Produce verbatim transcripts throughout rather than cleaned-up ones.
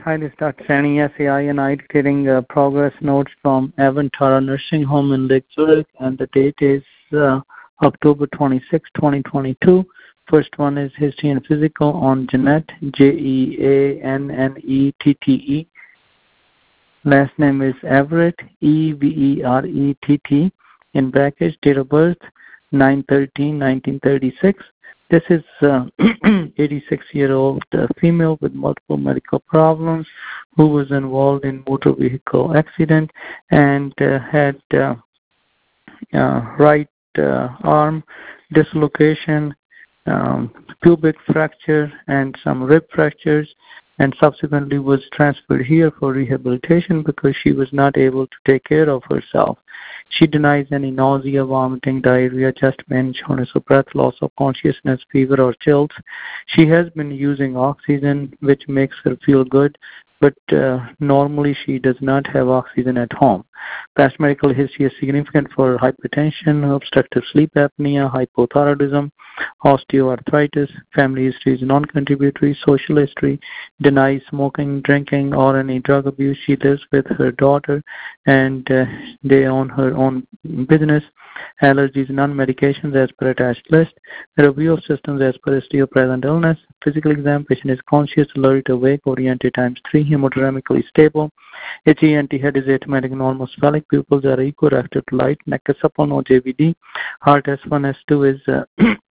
Hi, this is Doctor Fanny, S A I, and I'm getting uh, progress notes from Avantara Nursing Home in Lake Zurich, and the date is uh, October twenty-sixth, twenty twenty-two. First one is History and Physical on Jeanette, J E A N N E T T E. Last name is Everett, E V E R E T T. In brackets, date of birth, nine thirteen nineteen thirty-six. This is uh, eighty-six-year-old uh, female with multiple medical problems who was involved in motor vehicle accident and uh, had uh, uh, right uh, arm dislocation, um, pubic fracture, and some rib fractures, and subsequently was transferred here for rehabilitation because she was not able to take care of herself. She denies any nausea, vomiting, diarrhea, chest pain, shortness of breath, loss of consciousness, fever, or chills. She has been using oxygen, which makes her feel good, but uh, normally she does not have oxygen at home. Past medical history is significant for hypertension, obstructive sleep apnea, hypothyroidism, osteoarthritis. Family history is non-contributory. Social history: denies smoking, drinking, or any drug abuse. She lives with her daughter, and uh, they own her own business. Allergies, non-medications as per attached list. Review of systems as per history of present illness. Physical exam: patient is conscious, alert, awake, oriented times three, hemodynamically stable. H E N T head is automatic, normal, spheric. Pupils are equal, reactive to light. Neck is supple, no J V D. Heart S one, S two is uh,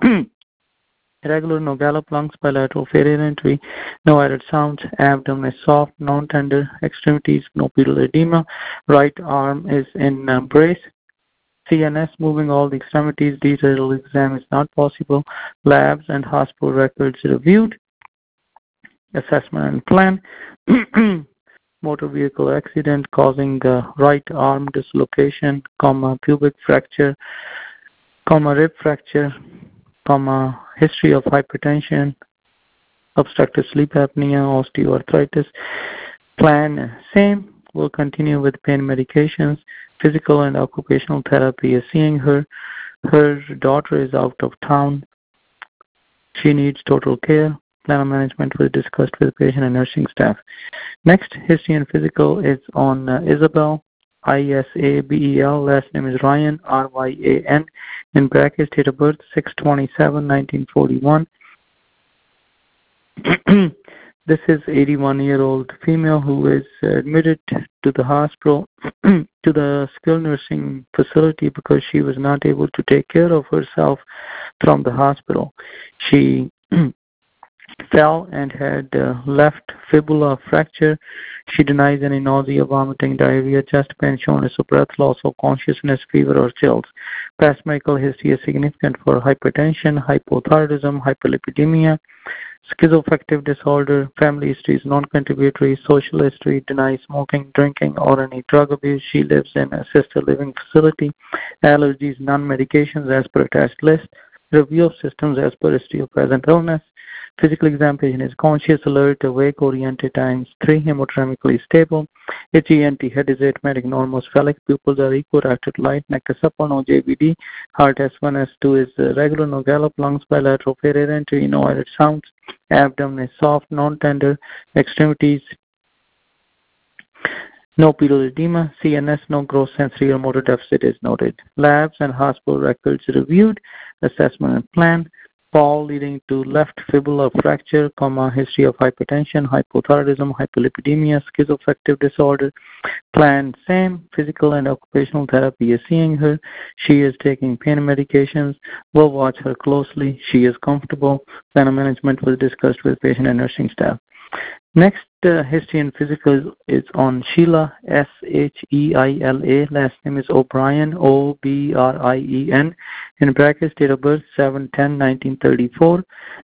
regular, no gallop. Lungs bilateral, failure entry, no added sounds. Abdomen is soft, non-tender. Extremities, no pedal edema. Right arm is in uh, brace. C N S moving all the extremities. Detailed exam is not possible. Labs and hospital records reviewed. Assessment and plan. Motor vehicle accident causing uh, right arm dislocation, comma, pubic fracture, comma, rib fracture, comma, history of hypertension, obstructive sleep apnea, osteoarthritis. Plan same. We'll continue with pain medications. Physical and occupational therapy is seeing her. Her daughter is out of town. She needs total care. Plan of management was discussed with patient and nursing staff. Next, history and physical is on uh, Isabel, I S A B E L. Last name is Ryan, R Y A N. In brackets, date of birth, six twenty-seven nineteen forty-one. This is eighty-one-year-old female who is admitted to the hospital, to the skilled nursing facility because she was not able to take care of herself from the hospital. She fell and had uh, left fibula fracture. She denies any nausea, vomiting, diarrhea, chest pain, shortness of breath, loss of consciousness, fever, or chills. Past medical history is significant for hypertension, hypothyroidism, hyperlipidemia, schizoaffective disorder. Family history is non-contributory. Social history: denies smoking, drinking, or any drug abuse. She lives in a assisted living facility. Allergies, non-medications as per attached list. Review of systems as per history of present illness. Physical exam: patient is conscious, alert, awake, oriented times three, hemodynamically stable. H E N T head is automatic, normal, spheric. Pupils are equal, reactive to light. Neck is supple, no J V D. Heart S one, S two is uh, regular, no gallop. Lungs bilateral, failure entry, no added sounds. Abdomen is soft, non-tender. Extremities, no pedal edema. C N S, no gross sensory or motor deficit is noted. Labs and hospital records reviewed. Assessment and plan. Fall leading to left fibula fracture, comma, history of hypertension, hypothyroidism, hyperlipidemia, schizoaffective disorder. Plan same. Physical and occupational therapy is seeing her. She is taking pain medications. We'll watch her closely. She is comfortable. Plan of management was discussed with patient and nursing staff. Next, uh, history and physical is on Sheila, S H E I L A. Last name is O'Brien, O B R I E N. In brackets, date of birth, seven ten nineteen thirty-four.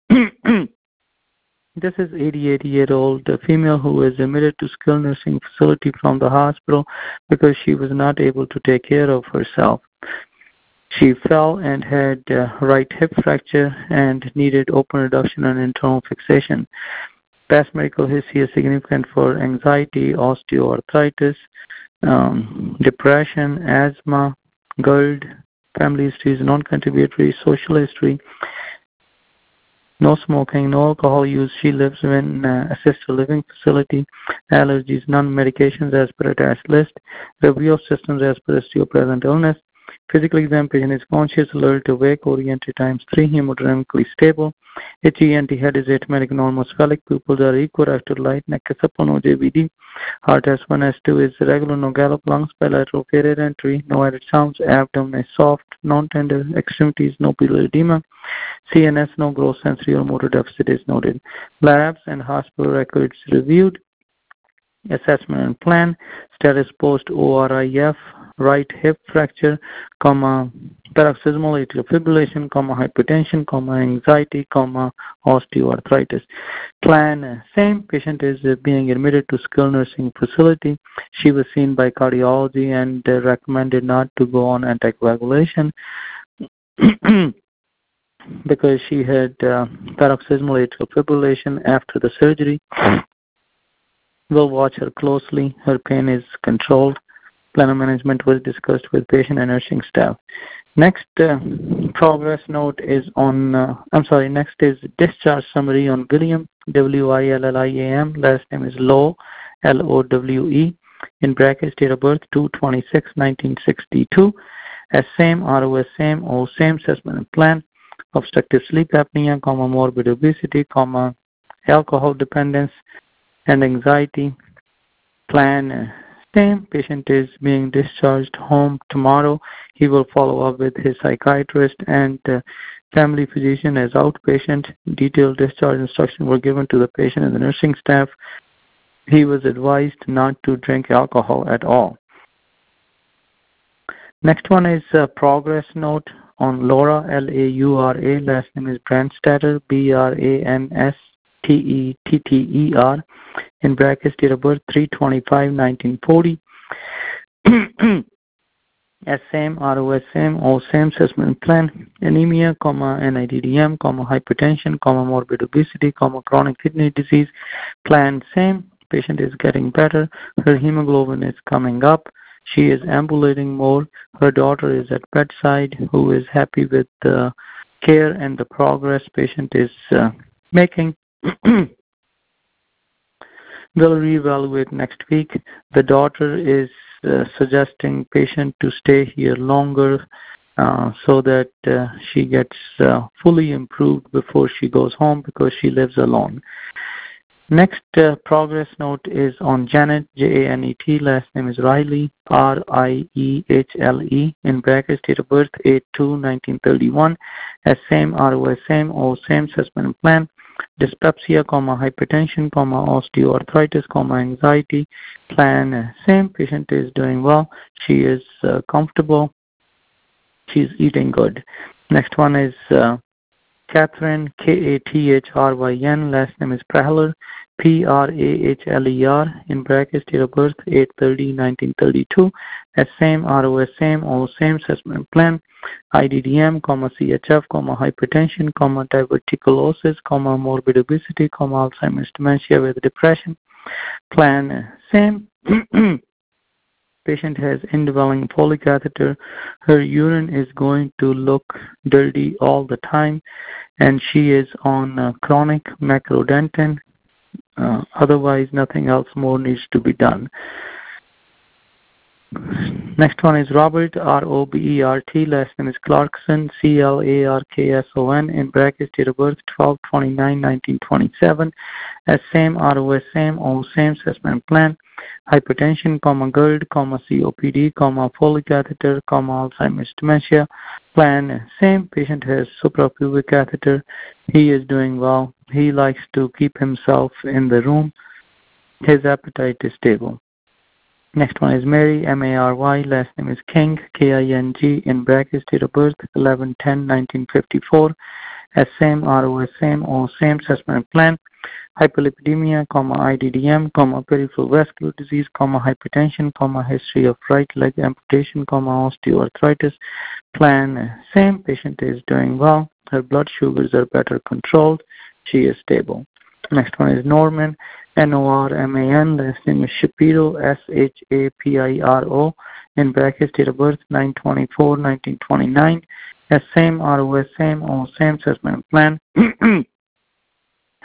This is eighty-eight-year-old female who is admitted to skilled nursing facility from the hospital because she was not able to take care of herself. She fell and had uh, right hip fracture and needed open reduction and internal fixation. Past medical history is significant for anxiety, osteoarthritis, um, depression, asthma, GERD. Family history is non-contributory. Social history: No smoking, no alcohol use. She lives in uh, assisted living facility. Allergies, none. Medications as per attached list. Review of systems as per history of present illness. Physical exam, patient is conscious, alert, awake, oriented times three, hemodynamically stable. H E N T head is atypical, normal, spheric. Pupils are equal, active light, neck is supple, no J B D. Heart S one, S two is regular, no gallop, lungs bilateral, carrier entry, no added sounds, abdomen is soft, non-tender, extremities, no biliary edema. C N S, no gross sensory or motor deficit is noted. Labs and hospital records reviewed. Assessment and plan. Status post O R I F, right hip fracture, comma, paroxysmal atrial fibrillation, comma, hypertension, comma, anxiety, comma, osteoarthritis. Plan, uh, same. Patient is uh, being admitted to skilled nursing facility. She was seen by cardiology and uh, recommended not to go on anticoagulation because she had uh, paroxysmal atrial fibrillation after the surgery. We'll watch her closely. Her pain is controlled. Plan of management was discussed with patient and nursing staff. Next uh, progress note is on, uh, I'm sorry, next is discharge summary on William, W I L L I A M. Last name is Lowe, L O W E. In brackets, date of birth, two twenty-six nineteen sixty-two. As same, R O S same, O same, assessment and plan. Obstructive sleep apnea, comma, morbid obesity, comma, alcohol dependence, and anxiety. Plan, uh, same. Patient is being discharged home tomorrow. He will follow up with his psychiatrist and uh, family physician as outpatient. Detailed discharge instructions were given to the patient and the nursing staff. He was advised not to drink alcohol at all. Next one is a progress note on Laura, L A U R A. Last name is Brandstatter, B R A N S T E T T E R. In brackets, date of birth, three twenty-five nineteen forty. S same, R O S same, O same, assessment plan. Anemia, comma, N I D D M, comma, hypertension, comma, morbid obesity, comma, chronic kidney disease. Plan same. Patient is getting better. Her hemoglobin is coming up. She is ambulating more. Her daughter is at bedside, who is happy with the care and the progress patient is uh, making. We'll reevaluate next week. The daughter is uh, suggesting patient to stay here longer uh, so that uh, she gets uh, fully improved before she goes home because she lives alone. Next uh, progress note is on Janet, J A N E T. Last name is Riley, R I E H L E. In brackets, date of birth, eight two nineteen thirty-one. As same, R O S same, O same, assessment and plan. Dyspepsia, comma, hypertension, comma, osteoarthritis, comma, anxiety. Plan uh, same. Patient is doing well. She is uh, comfortable. She's eating good. Next one is uh, Catherine, K A T H R Y N. Last name is Prahler, P R A H L E R. In brackets, date of birth, eight thirty nineteen thirty-two. As same, R O S same, all same, assessment plan. I D D M, comma, C H F, comma, hypertension, comma, diverticulosis, comma, morbid obesity, comma, Alzheimer's dementia with depression. Plan same. Patient has indwelling Foley catheter. Her urine is going to look dirty all the time, and she is on uh, chronic macrodentin. Uh, otherwise, nothing else more needs to be done. Next one is Robert, R O B E R T. Last name is Clarkson, C L A R K S O N. In brackets, date of birth, twelve twenty-nine nineteen twenty-seven. As same, R O S same, all same, assessment plan. Hypertension, comma, GERD, comma, C O P D, comma, Foley catheter, comma, Alzheimer's dementia. Plan same. Patient has suprapubic catheter. He is doing well. He likes to keep himself in the room. His appetite is stable. Next one is Mary, M A R Y. Last name is King, K I N G. In brackets, date of birth, eleven ten nineteen fifty-four. As same, R O S same, all same, assessment plan. Hyperlipidemia, comma, I D D M, comma, peripheral vascular disease, comma, hypertension, comma, history of right leg amputation, comma, osteoarthritis. Plan same. Patient is doing well. Her blood sugars are better controlled. She is stable. Next one is Norman, N O R M A N. Last name is Shapiro, S H A P I R O. In brackets, date of birth, nine twenty-four nineteen twenty-nine. As same, R O S same, all same, assessment plan.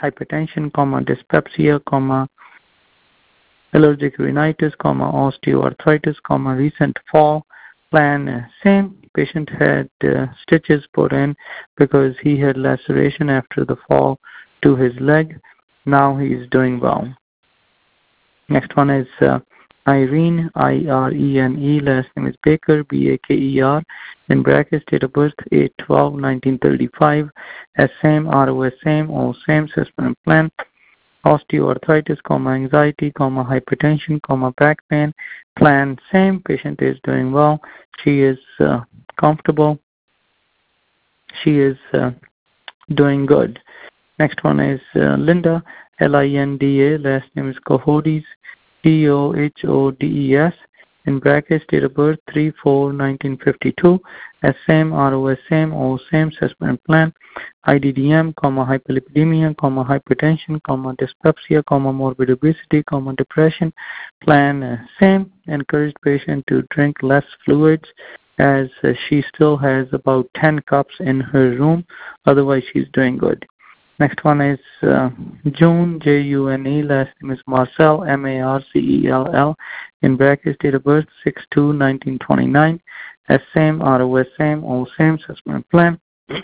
hypertension, comma, dyspepsia, comma, allergic rhinitis, comma, osteoarthritis, comma, recent fall. Plan uh, same. Patient had uh, stitches put in because he had laceration after the fall to his leg. Now he is doing well. Next one is uh, Irene, I R E N E, last name is Baker, B A K E R, in brackets, date of birth eight twelve nineteen thirty-five, as same, R O S same, all same, suspended plan, osteoarthritis, comma, anxiety, comma, hypertension, comma, back pain, plan same, patient is doing well, she is uh, comfortable, she is uh, doing good. Next one is uh, Linda, L I N D A, last name is Cohodes, D O H O D E S, in brackets, date of birth three four nineteen fifty-two, as same, R O S same, all same, suspended plan, I D D M, comma, hyperlipidemia, comma, hypertension, comma, dyspepsia, comma, morbid obesity, comma, depression, plan uh, same, encouraged patient to drink less fluids as uh, she still has about ten cups in her room, otherwise she's doing good. Next one is uh, June, J U N E, last name is Marcel, M A R C E L L, in brackets, date of birth six two nineteen twenty-nine, as same, R O S same, all same, suspended plan.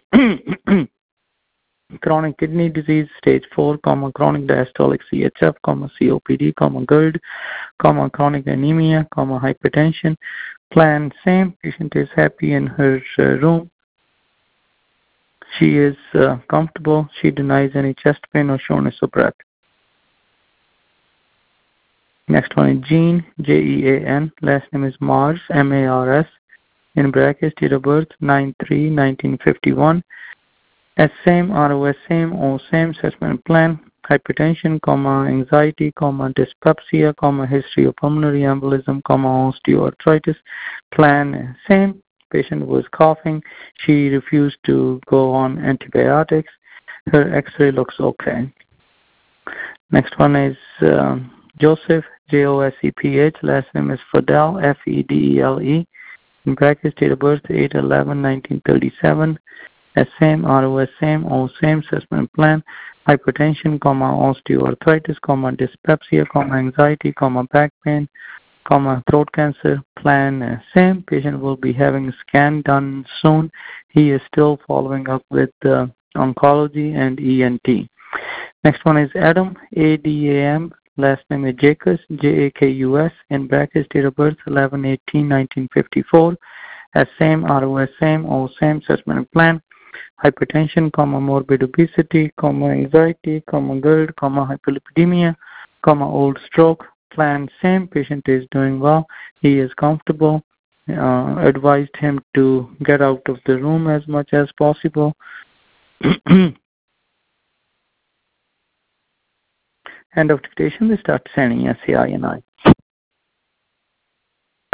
Chronic kidney disease, stage four, comma, chronic diastolic C H F, comma, C O P D, comma, GERD, comma, chronic anemia, comma, hypertension, plan same, patient is happy in her uh, room. She is uh, comfortable. She denies any chest pain or shortness of breath. Next one is Jean, J E A N. Last name is Mars, M A R S. In brackets, date of birth nine three nineteen fifty-one. As same, R O S same, all same, assessment plan. Hypertension, comma, anxiety, comma, dyspepsia, comma, history of pulmonary embolism, comma, osteoarthritis. Plan same. Patient was coughing. She refused to go on antibiotics. Her x-ray looks okay. Next one is uh, Joseph, J O S E P H. Last name is Fedele, F E D E L E. In brackets, date of birth eight eleven nineteen thirty-seven. As same, R O S same, all same, assessment plan. Hypertension, comma, osteoarthritis, comma, dyspepsia, comma, anxiety, comma, back pain, comma, throat cancer, plan uh, same. Patient will be having a scan done soon. He is still following up with uh, oncology and E N T. Next one is Adam, A D A M. Last name is Jacobs, J A K U S. In brackets, date of birth eleven eighteen nineteen fifty-four. As same, R O S same, all same, assessment plan. Hypertension, comma, morbid obesity, comma, anxiety, comma, GERD, comma, hyperlipidemia, comma, old stroke, plan same. Patient is doing well. He is comfortable. Uh, advised him to get out of the room as much as possible. End of dictation. We start sending S A I and I.